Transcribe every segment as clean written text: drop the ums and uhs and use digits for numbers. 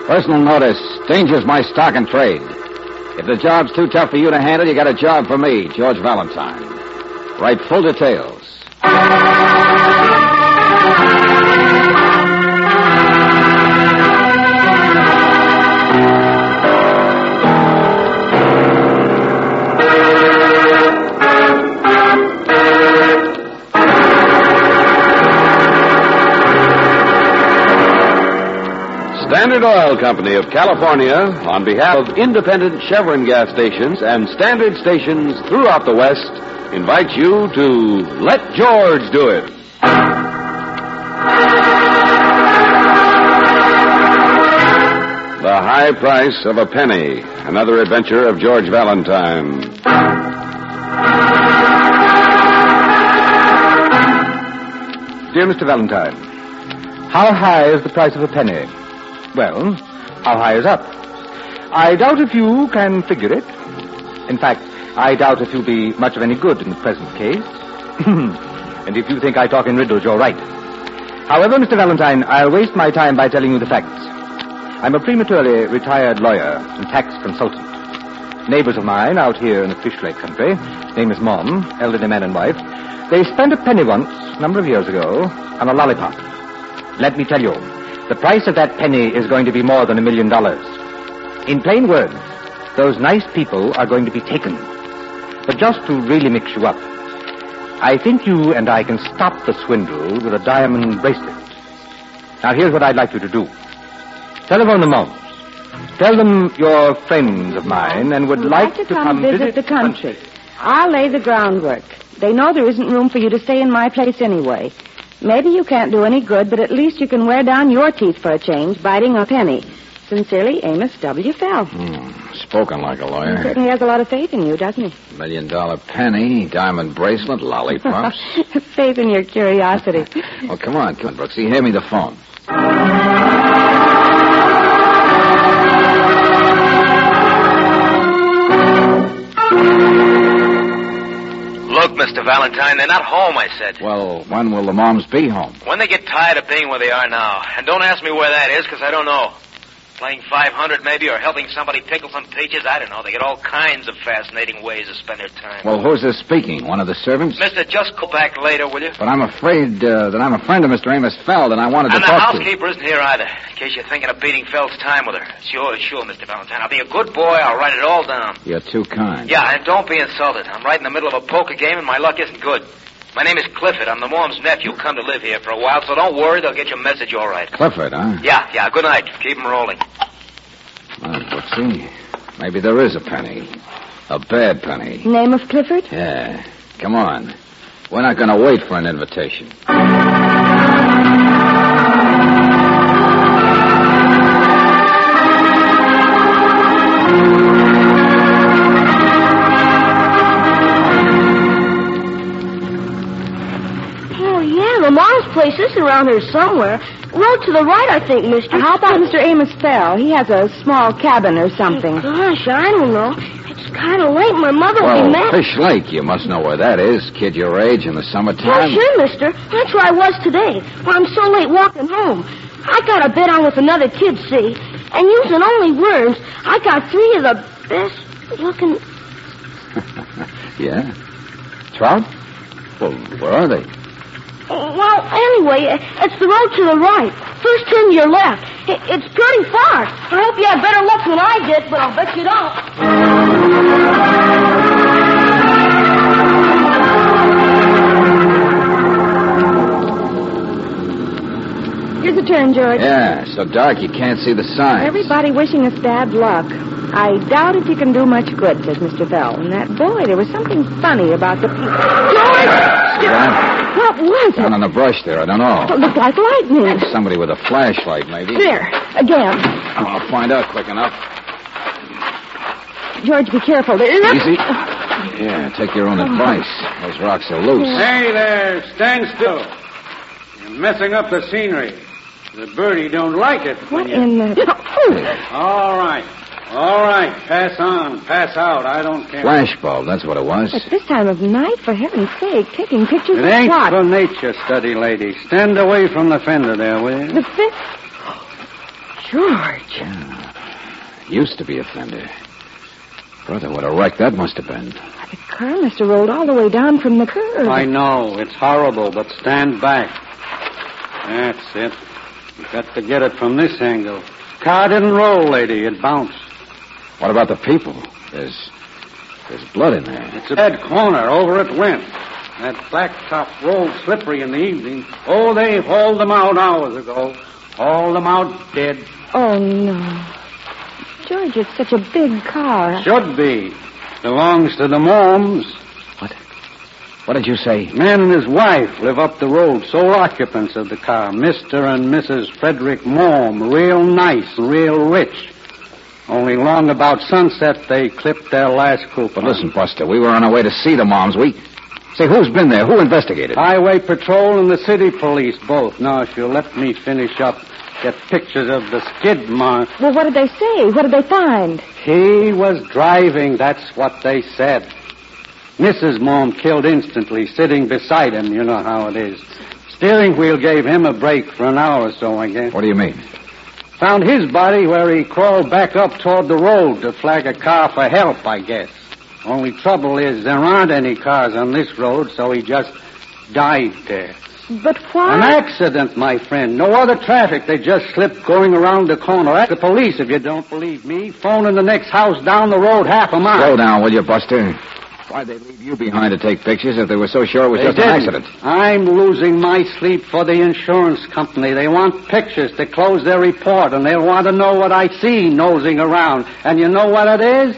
Personal notice. Danger's my stock and trade. If the job's too tough for you to handle, you got a job for me, George Valentine. Write full details. Standard Oil Company of California, on behalf of independent Chevron gas stations and standard stations throughout the West, invites you to Let George Do It. The High Price of a Penny, another adventure of George Valentine. Dear Mr. Valentine, how high is the price of a penny? Well, how high is up? I doubt if you can figure it. In fact, I doubt if you'll be much of any good in the present case. And if you think I talk in riddles, you're right. However, Mr. Valentine, I'll waste my time by telling you the facts. I'm a prematurely retired lawyer and tax consultant. Neighbors of mine out here in the Fish Lake country, name is Mom, elderly man and wife, they spent a penny once, a number of years ago, on a lollipop. Let me tell you, the price of that penny is going to be more than $1 million. In plain words, those nice people are going to be taken. But just to really mix you up, I think you and I can stop the swindle with a diamond bracelet. Now, here's what I'd like you to do. Telephone the Moms. Tell them you're friends of mine and would like to come visit the country. I'll lay the groundwork. They know there isn't room for you to stay in my place anyway. Maybe you can't do any good, but at least you can wear down your teeth for a change, biting a penny. Sincerely, Amos W. Fell. Spoken like a lawyer. He certainly has a lot of faith in you, doesn't he? $1 million penny, diamond bracelet, lollipops. Faith in your curiosity. Well, come on, Brooksy. Hand me the phone. Look, Mr. Valentine, they're not home, I said. Well, when will the Moms be home? When they get tired of being where they are now. And don't ask me where that is, because I don't know. Playing 500, maybe, or helping somebody pickle some peaches. I don't know. They get all kinds of fascinating ways to spend their time. Well, who's this speaking? One of the servants? Mister, just go back later, will you? But I'm afraid that I'm a friend of Mr. Amos Feld, and I wanted to talk to... And the housekeeper isn't here either, in case you're thinking of beating Feld's time with her. Sure, Mr. Valentine. I'll be a good boy. I'll write it all down. You're too kind. Yeah, and don't be insulted. I'm right in the middle of a poker game, and my luck isn't good. My name is Clifford. I'm the Mom's nephew. Come to live here for a while, so don't worry. They'll get your message all right. Clifford, huh? Yeah. Good night. Keep 'em rolling. Well, Brooksy, maybe there is a penny. A bad penny. Name of Clifford? Yeah. Come on. We're not going to wait for an invitation. Oh, yeah, the Mom's place is around here somewhere. Road to the right, I think, mister. How about Mr. Amos Fell? He has a small cabin or something. Gosh, I don't know. It's kind of late. My mother will be mad. Fish Lake, you must know where that is. Kid your age in the summertime. Oh, sure, mister. That's where I was today. Well, I'm so late walking home. I got a bet on with another kid, see? And using only words, I got 3 of the best looking... Yeah? Trout? Well, where are they? Well, anyway, it's the road to the right. First turn to your left. It's pretty far. I hope you had better luck than I did, but I'll bet you don't. Here's a turn, George. Yeah, so dark you can't see the signs. Everybody wishing us bad luck. I doubt if you can do much good, says Mr. Fell. And that boy, there was something funny about the people. George! Yeah? What was it? Down in the brush there, I don't know. It looked like lightning. Somebody with a flashlight, maybe. There, again. I'll find out quick enough. George, be careful. Easy. Yeah, take your own advice. Those rocks are loose. Hey there, stand still. You're messing up the scenery. The birdie don't like it. What in the... All right. Pass on, pass out. I don't care. Flashbulb, that's what it was. At this time of night, for heaven's sake, taking pictures It of ain't what? for nature study, lady. Stand away from the fender there, will you? The fence... George. Yeah. Used to be a fender. Brother, what a wreck that must have been. The car must have rolled all the way down from the curb. I know. It's horrible, but stand back. That's it. You've got to get it from this angle. Car didn't roll, lady. It bounced. What about the people? There's blood in there. It's a dead corner. Over it went. That blacktop rolled slippery in the evening. Oh, they hauled them out hours ago. Hauled them out dead. Oh, no. George, it's such a big car. Should be. Belongs to the Moms. What did you say? Man and his wife live up the road, sole occupants of the car. Mr. and Mrs. Frederick Mom, real nice and real rich. Only long about sunset, they clipped their last coupon. But listen, Buster, we were on our way to see the Moms. Say, who's been there? Who investigated? Highway Patrol and the city police, both. Now, if you'll let me finish up, get pictures of the skid mark. Well, what did they say? What did they find? He was driving, that's what they said. Mrs. Mom killed instantly, sitting beside him. You know how it is. Steering wheel gave him a break for an hour or so, I guess. What do you mean? Found his body where he crawled back up toward the road to flag a car for help, I guess. Only trouble is there aren't any cars on this road, so he just died there. But why? An accident, my friend. No other traffic. They just slipped going around the corner. Ask the police if you don't believe me. Phone in the next house down the road half a mile. Slow down, will you, Buster? Why'd they leave you behind to take pictures if they were so sure it was just an accident? I'm losing my sleep for the insurance company. They want pictures to close their report, and they'll want to know what I see nosing around. And you know what it is?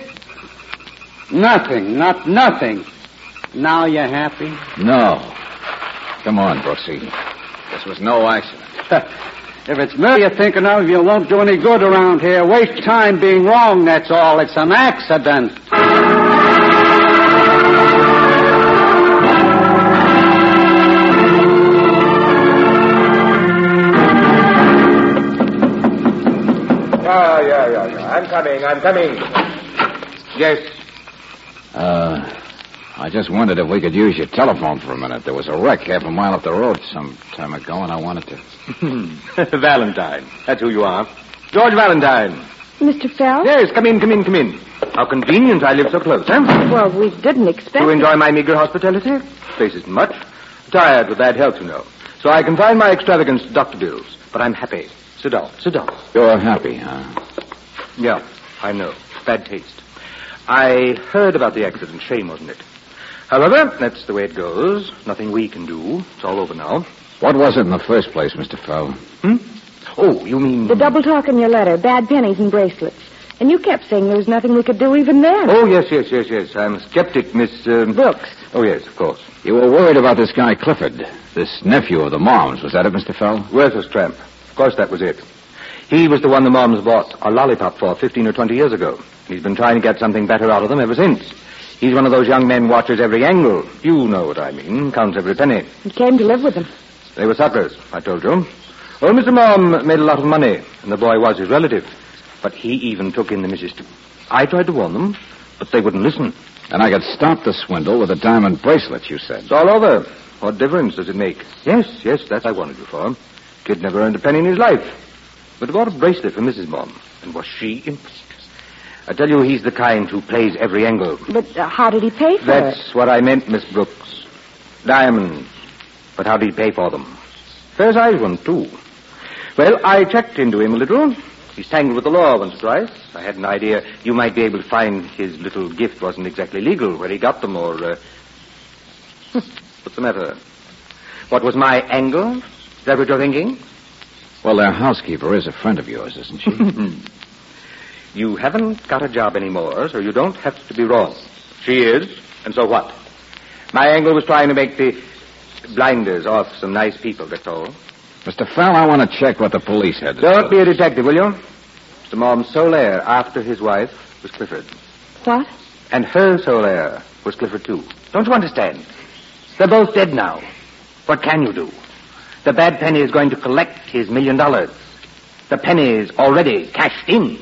Nothing. Not nothing. Now you happy? No. Come on, Brooksy. This was no accident. If it's me you're thinking of, you won't do any good around here. Waste time being wrong, that's all. It's an accident. Yeah. I'm coming. Yes. I just wondered if we could use your telephone for a minute. There was a wreck half a mile up the road some time ago, and I wanted to... Valentine. That's who you are. George Valentine. Mr. Fell? Yes, come in. How convenient I live so close, huh? Well, we didn't expect To enjoy my meager hospitality? Place isn't much. Tired with bad health, you know. So I confine my extravagance to doctor bills. But I'm happy. Sit down. You're happy, huh? Yeah, I know. Bad taste. I heard about the accident. Shame, wasn't it? However, that's the way it goes. Nothing we can do. It's all over now. What was it in the first place, Mr. Fell? Oh, you mean... The double talk in your letter, bad pennies and bracelets. And you kept saying there was nothing we could do even then. Oh, yes. I'm a skeptic, Miss... Brooks. Oh, yes, of course. You were worried about this guy Clifford, this nephew of the Moms. Was that it, Mr. Fell? Worthless tramp. Of course that was it. He was the one the Moms bought a lollipop for 15 or 20 years ago. He's been trying to get something better out of them ever since. He's one of those young men watches every angle. You know what I mean. Counts every penny. He came to live with them. They were suckers, I told you. Old Mr. Mom made a lot of money, and the boy was his relative. But he even took in the missus too. I tried to warn them, but they wouldn't listen. And I could stop the swindle with a diamond bracelet, you said. It's all over. What difference does it make? Yes, that I wanted you for. Kid never earned a penny in his life. But I bought a bracelet for Mrs. Mom, and was she impressed? I tell you, he's the kind who plays every angle. But how did he pay for it? That's what I meant, Miss Brooks. Diamonds. But how did he pay for them? Fair size one, too. Well, I checked into him a little. He's tangled with the law once or twice. I had an idea you might be able to find his little gift wasn't exactly legal, where he got them, or... What's the matter? What was my angle? Is that what you're thinking? Well, their housekeeper is a friend of yours, isn't she? You haven't got a job anymore, so you don't have to be wrong. She is, and so what? My angle was trying to make the blinders off some nice people, that's all. Mr. Fell, I want to check what the police had to Don't be a detective, will you? Mr. Mom's sole heir after his wife was Clifford. What? And her sole heir was Clifford, too. Don't you understand? They're both dead now. What can you do? The bad penny is going to collect his $1 million. The penny is already cashed in.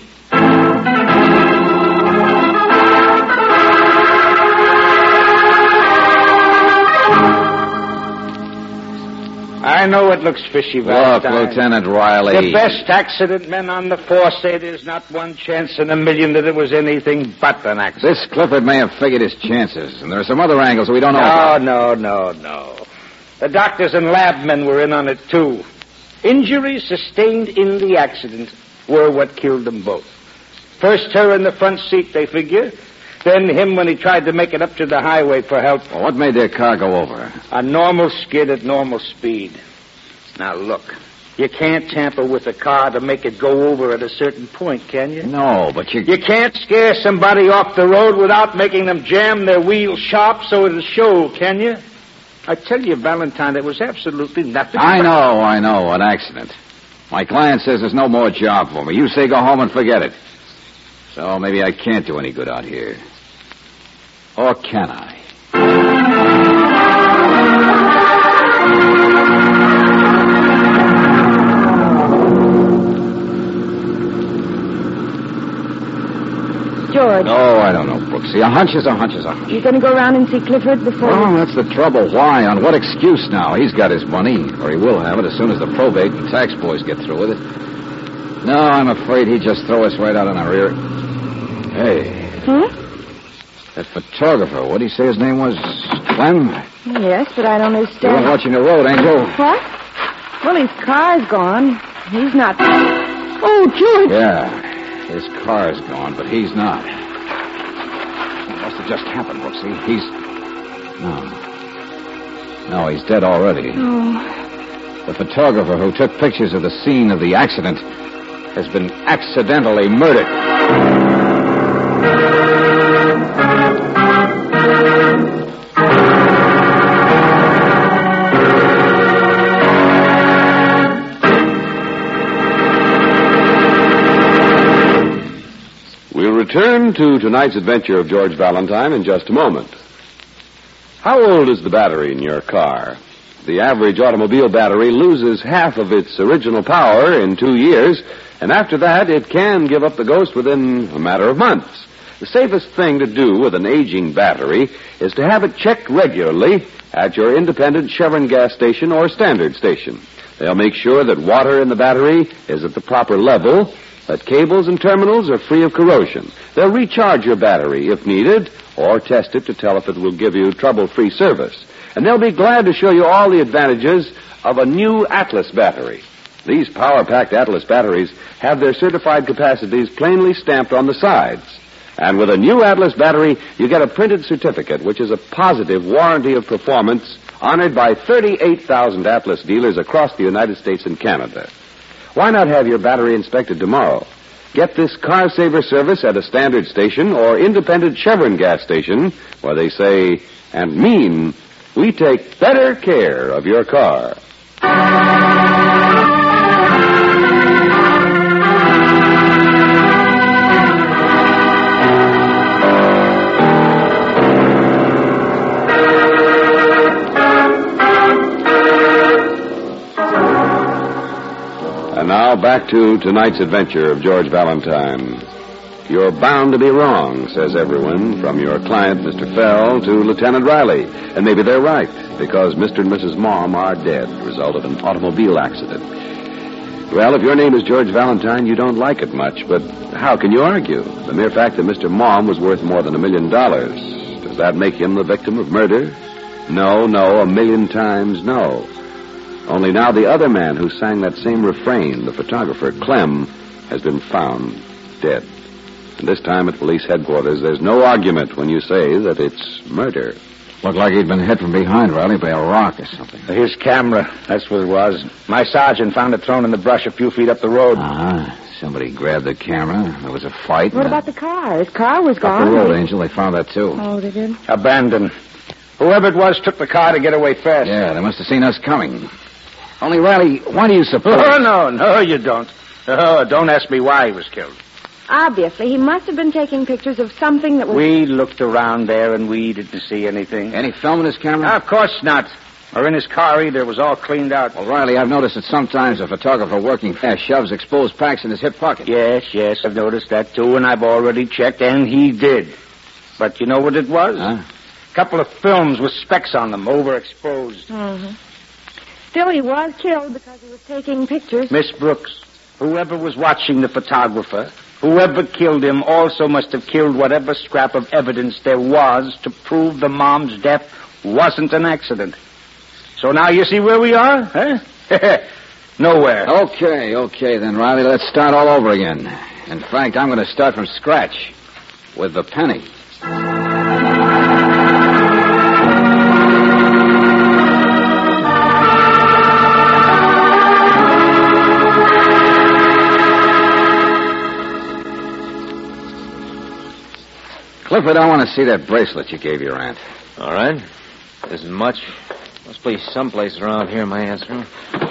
I know it looks fishy, Look, Valentine. Lieutenant Riley. The best accident men on the force say there's not one chance in a million that it was anything but an accident. This Clifford may have figured his chances, and there are some other angles that we don't know No, about. no. The doctors and lab men were in on it, too. Injuries sustained in the accident were what killed them both. First her in the front seat, they figure. Then him when he tried to make it up to the highway for help. Well, what made their car go over? A normal skid at normal speed. Now, look. You can't tamper with a car to make it go over at a certain point, can you? No, but You can't scare somebody off the road without making them jam their wheels sharp so it'll show, can you? I tell you, Valentine, there was absolutely nothing. I know. An accident. My client says there's no more job for me. You say go home and forget it. So maybe I can't do any good out here. Or can I? George, Oh, I don't know, Brooksy. A hunch is a hunch. you going to go around and see Clifford before... Well, that's the trouble. Why? On what excuse now? He's got his money, or he will have it as soon as the probate and tax boys get through with it. No, I'm afraid he'd just throw us right out on our rear. Hey, that photographer, what did he say his name was? Clem? Yes, but I don't You understand... weren't watching the road, Angel. What? Well, his car's gone. He's not... Oh, George! Yeah, his car's gone, but he's not. It must have just happened, Brooksy. He's... No, he's dead already. Oh. The photographer who took pictures of the scene of the accident has been accidentally murdered. We'll return to tonight's adventure of George Valentine in just a moment. How old is the battery in your car? The average automobile battery loses half of its original power in 2 years, and after that, it can give up the ghost within a matter of months. The safest thing to do with an aging battery is to have it checked regularly at your independent Chevron gas station or standard station. They'll make sure that water in the battery is at the proper level, that cables and terminals are free of corrosion. They'll recharge your battery if needed, or test it to tell if it will give you trouble-free service. And they'll be glad to show you all the advantages of a new Atlas battery. These power-packed Atlas batteries have their certified capacities plainly stamped on the sides. And with a new Atlas battery, you get a printed certificate, which is a positive warranty of performance honored by 38,000 Atlas dealers across the United States and Canada. Why not have your battery inspected tomorrow? Get this car saver service at a standard station or independent Chevron gas station where they say and mean, we take better care of your car. And now back to tonight's adventure of George Valentine. You're bound to be wrong, says everyone, from your client, Mr. Fell, to Lieutenant Riley. And maybe they're right, because Mr. and Mrs. Mom are dead, result of an automobile accident. Well, if your name is George Valentine, you don't like it much, but how can you argue? The mere fact that Mr. Mom was worth more than $1 million, does that make him the victim of murder? No, 1,000,000 times no. Only now the other man who sang that same refrain, the photographer, Clem, has been found dead. And this time at police headquarters, there's no argument when you say that it's murder. Looked like he'd been hit from behind, Riley, by a rock or something. His camera, that's what it was. My sergeant found it thrown in the brush a few feet up the road. Somebody grabbed the camera. There was a fight. What about the car? His car was Up gone. the road, Angel. They found that, too. Oh, they did? Abandoned. Whoever it was took the car to get away fast. Yeah, they must have seen us coming. Only, Riley, why do you suppose... Oh, no, you don't. Oh, don't ask me why he was killed. Obviously, he must have been taking pictures of something that was... We looked around there and we didn't see anything. Any film in his camera? Of course not. Or in his car either. It was all cleaned out. Well, Riley, I've noticed that sometimes a photographer working fast shoves exposed packs in his hip pocket. Yes, I've noticed that too, and I've already checked, and he did. But you know what it was? Huh? A couple of films with specks on them, overexposed. Mm-hmm. Still, he was killed because he was taking pictures. Miss Brooks, whoever was watching the photographer, whoever killed him also must have killed whatever scrap of evidence there was to prove the mom's death wasn't an accident. So now you see where we are, huh? Nowhere. Okay, then, Riley, let's start all over again. In fact, I'm going to start from scratch with the penny. Clifford, I want to see that bracelet you gave your aunt. All right. Isn't much. Must be someplace around here, my answer.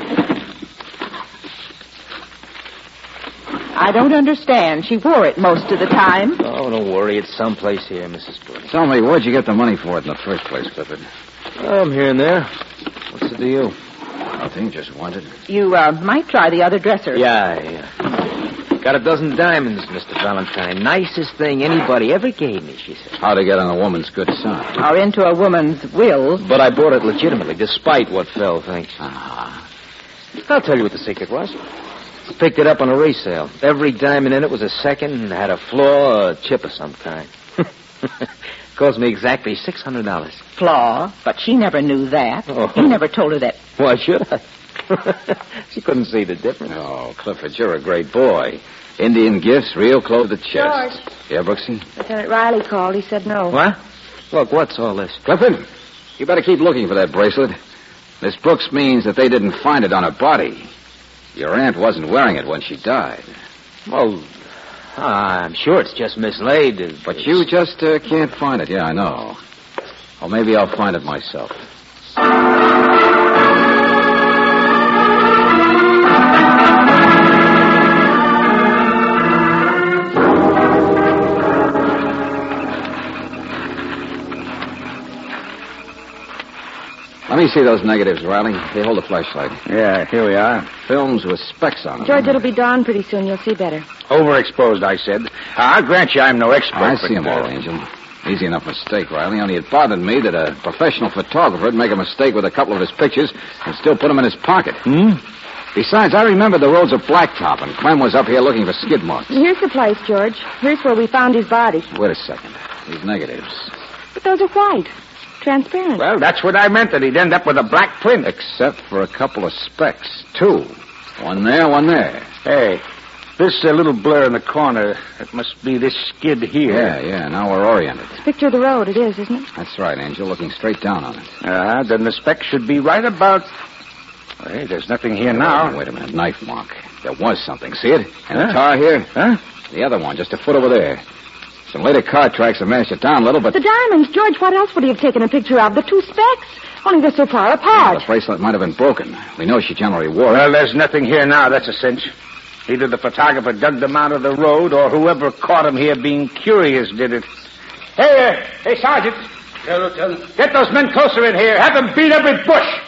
I don't understand. She wore it most of the time. Oh, don't worry. It's someplace here, Mrs. Brooks. Tell me, where'd you get the money for it in the first place, Clifford? Oh, I'm here and there. What's it to you? Nothing, just wanted. You might try the other dresser. Yeah. Got a dozen diamonds, Mr. Valentine. Nicest thing anybody ever gave me, she said. How to get on a woman's good side. Or into a woman's will. But I bought it legitimately, despite what fell, thanks. I'll tell you what the secret was. I picked it up on a resale. Every diamond in it was a second and had a flaw or a chip of some kind. Cost me exactly $600. Flaw, but she never knew that. Oh. He never told her that. Why should I? She couldn't see the difference. Oh, Clifford, you're a great boy. Indian gifts, real clothes to chest. George. Yeah, Brooksy? Lieutenant Riley called. He said no. What? Look, what's all this? Clifford, you better keep looking for that bracelet. Miss Brooks means that they didn't find it on her body. Your aunt wasn't wearing it when she died. Well, I'm sure it's just mislaid. But you just can't find it. Yeah, I know. Or maybe I'll find it myself. Let me see those negatives, Riley. They hold a flashlight. Yeah, here we are. Films with specs on them. George, it'll be dawn pretty soon. You'll see better. Overexposed, I said. I'll grant you I'm no expert. I see them all, Angel. Easy enough mistake, Riley. Only it bothered me that a professional photographer would make a mistake with a couple of his pictures and still put them in his pocket. Besides, I remember the roads of Blacktop, and Clem was up here looking for skid marks. Here's the place, George. Here's where we found his body. Wait a second. These negatives. But those are white. Transparent. Well, that's what I meant, that he'd end up with a black print. Except for a couple of specks. Two. One there, one there. Hey, this little blur in the corner, it must be this skid here. Yeah. Now we're oriented. Picture of the road, it is, isn't it? That's right, Angel. Looking straight down on it. Then the speck should be right about... Hey, there's nothing here now. Wait a minute. Knife mark. There was something. See it? And the tar here? Huh? The other one, just a foot over there. Some later car tracks have mashed it down a little, but... The diamonds, George, what else would he have taken a picture of? The two specks. Only they're so far apart. The bracelet might have been broken. We know she generally wore it. Well, there's nothing here now, that's a cinch. Either the photographer dug them out of the road, or whoever caught him here being curious did it. Hey, Sergeant. Yeah, Lieutenant. Get those men closer in here. Have them beat every bush.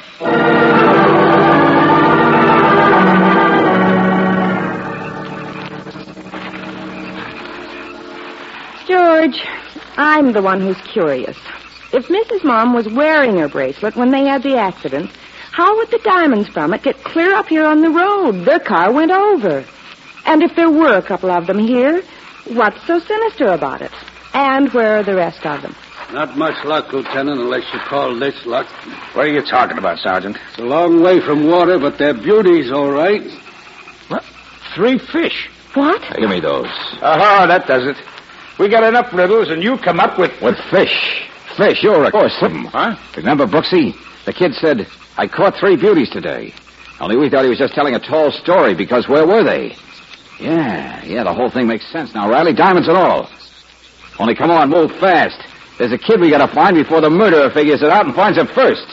George, I'm the one who's curious. If Mrs. Mom was wearing her bracelet when they had the accident, how would the diamonds from it get clear up here on the road? Their car went over. And if there were a couple of them here, what's so sinister about it? And where are the rest of them? Not much luck, Lieutenant, unless you call this luck. What are you talking about, Sergeant? It's a long way from water, but they're beauties, all right. What? 3 fish. What? Give me those. Oh, that does it. We got enough riddles, and you come up with... With fish. Fish, you're a course of them. Huh? Remember, Brooksy? The kid said, I caught 3 beauties today. Only we thought he was just telling a tall story, because where were they? Yeah, the whole thing makes sense now, Riley. Diamonds and all. Only come on, move fast. There's a kid we gotta find before the murderer figures it out and finds him first.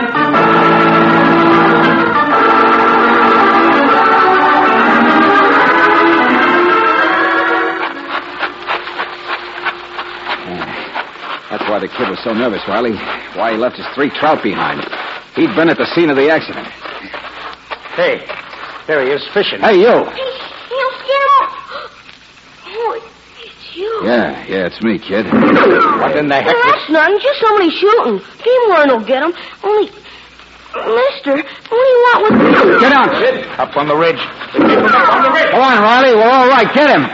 That's why the kid was so nervous, Riley. Why he left his 3 trout behind. He'd been at the scene of the accident. Hey, there he is, fishing. Hey, you. He'll get off. Oh, it's you. Yeah, it's me, kid. What in the heck Well, that's nothing. Just somebody shooting. Teamwork will get him. Mister, what do you want with me? Get down, Sid. Up on the ridge. They keep him up on the ridge. Go on, Riley. We're all right. Get him.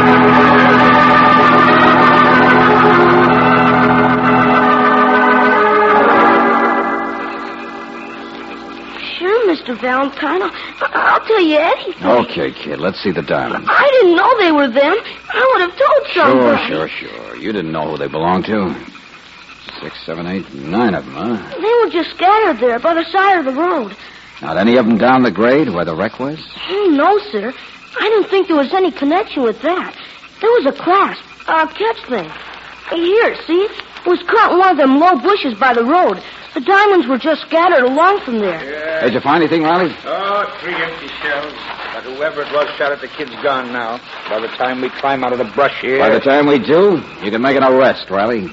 Sure, Mr. Valentine. I'll tell you anything. Okay, kid, let's see the diamonds. I didn't know they were them. I would have told somebody. Sure. You didn't know who they belonged to. 6, 7, 8, 9 of them, huh? They were just scattered there by the side of the road. Not any of them down the grade where the wreck was? Oh, no, sir. I didn't think there was any connection with that. There was a clasp, a catch thing. Here, see? It was caught in one of them low bushes by the road. The diamonds were just scattered along from there. Yeah. Did you find anything, Riley? Oh, 3 empty shells. But whoever it was shot at the kid's gone now. By the time we climb out of the brush here... By the time we do, you can make an arrest, Riley.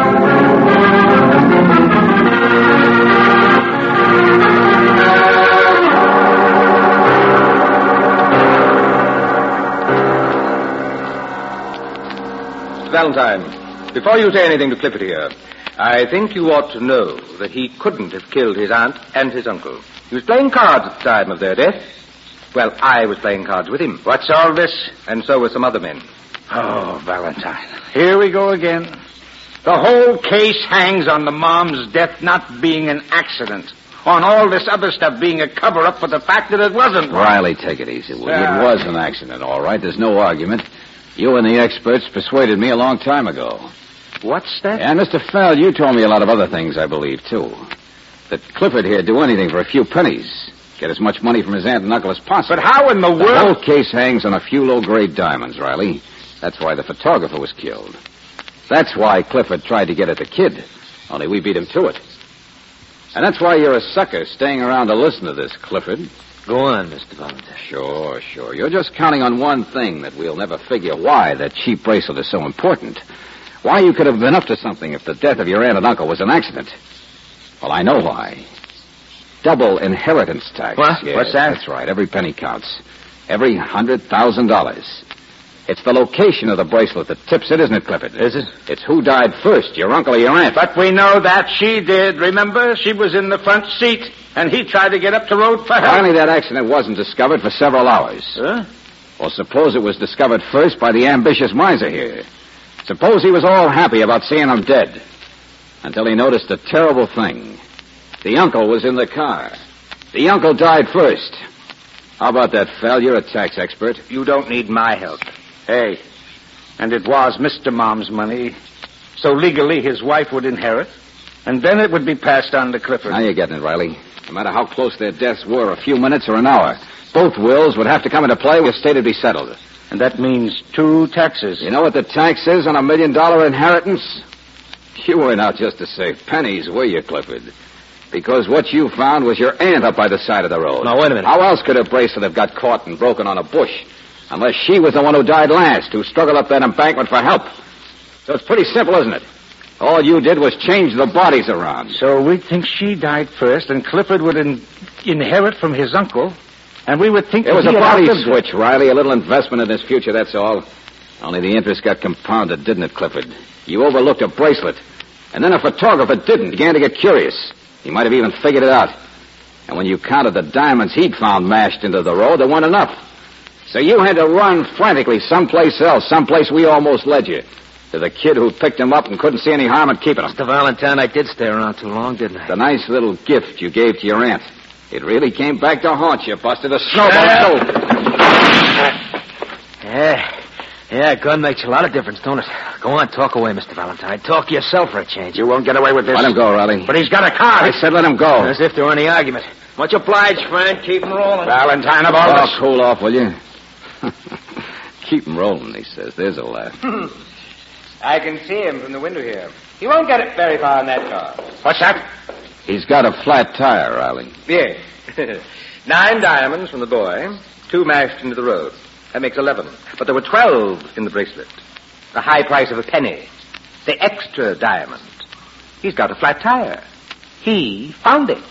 Valentine, before you say anything to Clifford here, I think you ought to know that he couldn't have killed his aunt and his uncle. He was playing cards at the time of their death. Well, I was playing cards with him. What's all this? And so were some other men. Oh, Valentine. Here we go again. The whole case hangs on the mom's death not being an accident. On all this other stuff being a cover-up for the fact that it wasn't. Riley, take it easy, will you? It was an accident, all right. There's no argument. You and the experts persuaded me a long time ago. What's that? And Mr. Fell, you told me a lot of other things, I believe, too. That Clifford here'd do anything for a few pennies. Get as much money from his aunt and uncle as possible. But how in the world... The whole case hangs on a few low-grade diamonds, Riley. That's why the photographer was killed. That's why Clifford tried to get at the kid. Only we beat him to it. And that's why you're a sucker staying around to listen to this, Clifford. Go on, Mr. Valentine. Sure. You're just counting on one thing that we'll never figure why that cheap bracelet is so important. Why you could have been up to something if the death of your aunt and uncle was an accident. Well, I know why. Double inheritance tax. What? Yes, What's that? That's right. Every penny counts. Every $100,000. It's the location of the bracelet that tips it, isn't it, Clifford? Is it? It's who died first, your uncle or your aunt. But we know that she did. Remember? She was in the front seat, and he tried to get up the road for her. Finally, that accident wasn't discovered for several hours. Huh? Well, suppose it was discovered first by the ambitious miser here. Suppose he was all happy about seeing him dead. Until he noticed a terrible thing. The uncle was in the car. The uncle died first. How about that, Fel? You're a tax expert. You don't need my help. Hey, and it was Mr. Mom's money. So legally his wife would inherit. And then it would be passed on to Clifford. Now you're getting it, Riley. No matter how close their deaths were, a few minutes or an hour, both wills would have to come into play. The estate would be settled. And that means 2 taxes. You know what the tax is on $1 million inheritance? You weren't out just to save pennies, were you, Clifford? Because what you found was your aunt up by the side of the road. Now, wait a minute. How else could her bracelet have got caught and broken on a bush? Unless she was the one who died last, who struggled up that embankment for help. So it's pretty simple, isn't it? All you did was change the bodies around. So we think she died first, and Clifford would inherit from his uncle, and we would think It was that a he had body outlived switch, Riley. A little investment in his future, that's all. Only the interest got compounded, didn't it, Clifford? You overlooked a bracelet. And then a photographer didn't. Began to get curious. He might have even figured it out. And when you counted the diamonds he'd found mashed into the road, there weren't enough. So you had to run frantically someplace else, someplace we almost led you. To the kid who picked him up and couldn't see any harm in keeping him. Mr. Valentine, I did stay around too long, didn't I? The nice little gift you gave to your aunt. It really came back to haunt you, Buster. The snowball. Yeah, a gun makes a lot of difference, don't it? Go on, talk away, Mr. Valentine. Talk yourself for a change. You won't get away with this. Let him go, Riley. But he's got a car. I said let him go. As if there were any argument. Much obliged, friend. Keep him rolling. Valentine of all Oh, this. cool off, will you? Keep him rolling, he says. There's a laugh. I can see him from the window here. He won't get it very far in that car. What's that? He's got a flat tire, Riley. Yes. 9 diamonds from the boy, 2 mashed into the road. That makes 11. But there were 12 in the bracelet. The high price of a penny. The extra diamond. He's got a flat tire. He found it.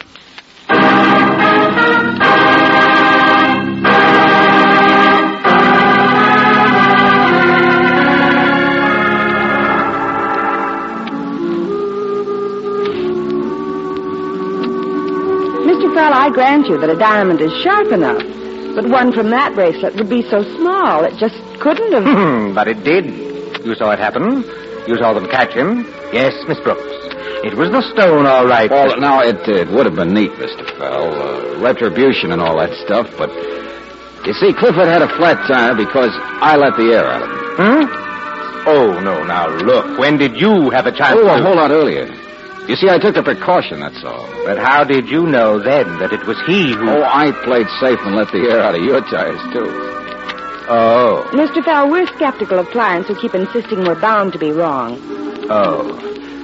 grant you that a diamond is sharp enough. But one from that bracelet would be so small, it just couldn't have... But it did. You saw it happen. You saw them catch him. Yes, Miss Brooks. It was the stone, all right. Well, now, it would have been neat, Mr. Fell. Retribution and all that stuff, but... You see, Clifford had a flat tire because I let the air out of him. Oh, no, now, look. When did you have a chance a whole lot earlier. You see, I took the precaution, that's all. But how did you know then that it was he who... Oh, I played safe and let the air out of your tires, too. Oh. Mr. Fell, we're skeptical of clients who keep insisting we're bound to be wrong. Oh.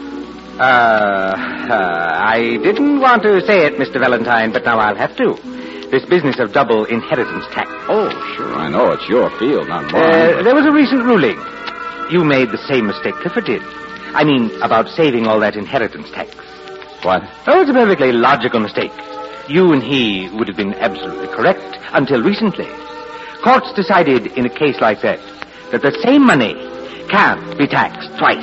I didn't want to say it, Mr. Valentine, but now I'll have to. This business of double inheritance tax. Oh, sure, I know. It's your field, not mine. There was a recent ruling. You made the same mistake Clifford did. I mean, about saving all that inheritance tax. What? Oh, it's a perfectly logical mistake. You and he would have been absolutely correct until recently. Courts decided in a case like that the same money can't be taxed twice.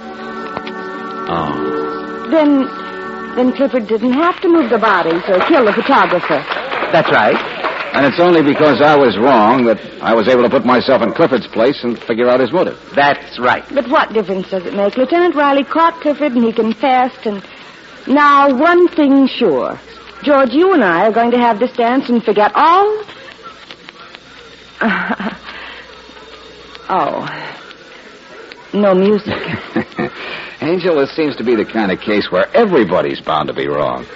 Oh. Then Clifford didn't have to move the bodies or kill the photographer. That's right. And it's only because I was wrong that I was able to put myself in Clifford's place and figure out his motive. That's right. But what difference does it make? Lieutenant Riley caught Clifford and he confessed, and now one thing's sure. George, you and I are going to have this dance and forget all... Oh. No music. Angel, this seems to be the kind of case where everybody's bound to be wrong.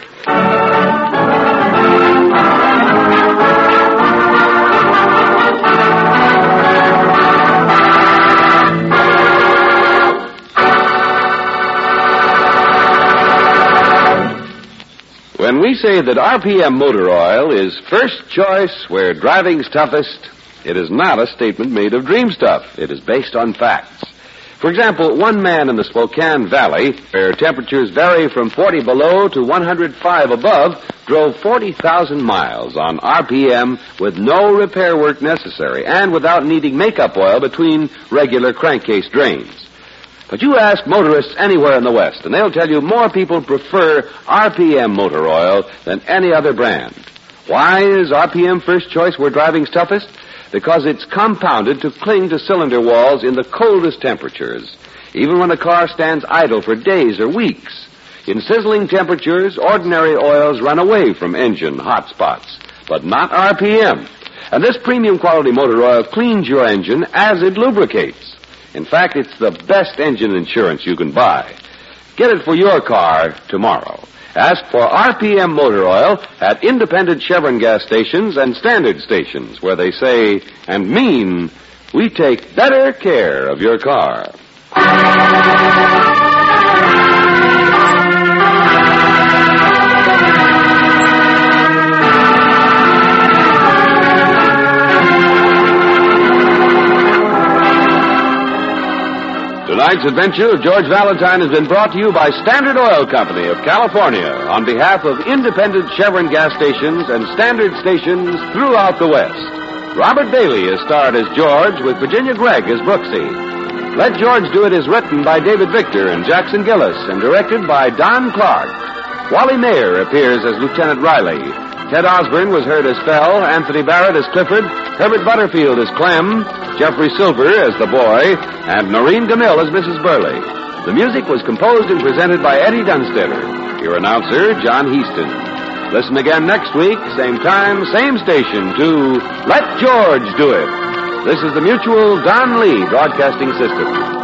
When we say that RPM motor oil is first choice where driving's toughest, it is not a statement made of dream stuff. It is based on facts. For example, one man in the Spokane Valley, where temperatures vary from 40 below to 105 above, drove 40,000 miles on RPM with no repair work necessary and without needing makeup oil between regular crankcase drains. But you ask motorists anywhere in the West, and they'll tell you more people prefer RPM motor oil than any other brand. Why is RPM first choice where driving's toughest? Because it's compounded to cling to cylinder walls in the coldest temperatures, even when a car stands idle for days or weeks. In sizzling temperatures, ordinary oils run away from engine hot spots, but not RPM. And this premium quality motor oil cleans your engine as it lubricates. In fact, it's the best engine insurance you can buy. Get it for your car tomorrow. Ask for RPM motor oil at independent Chevron gas stations and standard stations where they say and mean, we take better care of your car. Tonight's adventure of George Valentine has been brought to you by Standard Oil Company of California on behalf of independent Chevron gas stations and standard stations throughout the West. Robert Bailey is starred as George with Virginia Gregg as Brooksy. Let George Do It is written by David Victor and Jackson Gillis and directed by Don Clark. Wally Mayer appears as Lieutenant Riley. Ted Osborne was heard as Fell, Anthony Barrett as Clifford, Herbert Butterfield as Clem, Jeffrey Silver as the boy, and Noreen DeMille as Mrs. Burley. The music was composed and presented by Eddie Dunstetter. Your announcer, John Heaston. Listen again next week, same time, same station, to Let George Do It. This is the Mutual Don Lee Broadcasting System.